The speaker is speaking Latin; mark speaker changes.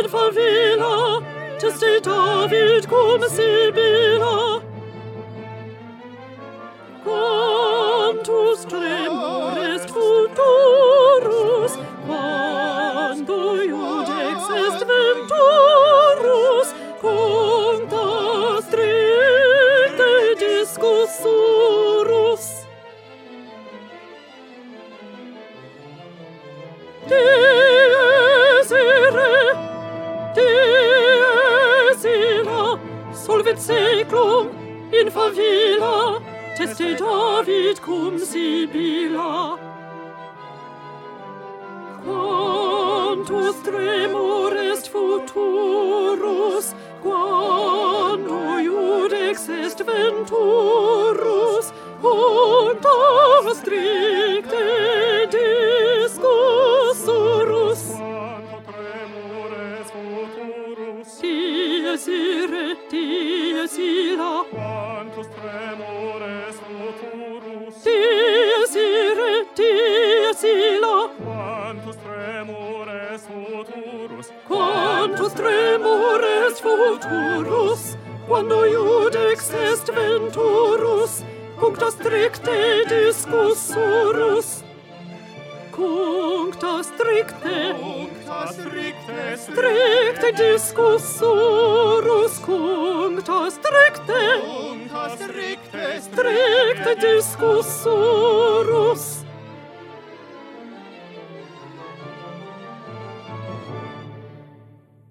Speaker 1: in favela, teste David cum Sibylla. Quantus tremores futurus, quando iudex est venturus, cuncta stricte discussurus. Dies illa, solvet seclum in favela, teste David cum Sibylla. Quantus tremor est futurus, quando iudex est venturus, quanta stricte discussurus.
Speaker 2: Quanto tremor est futurus,
Speaker 1: Dies illa,
Speaker 2: quantus tremor est futurus,
Speaker 1: dies illa,
Speaker 2: quantus tremor est futurus,
Speaker 1: quantus tremor est futurus, quando iudex est venturus, cuncta stricte discussurus. Cuncta stricte discussurus, cuncta stricte discussurus.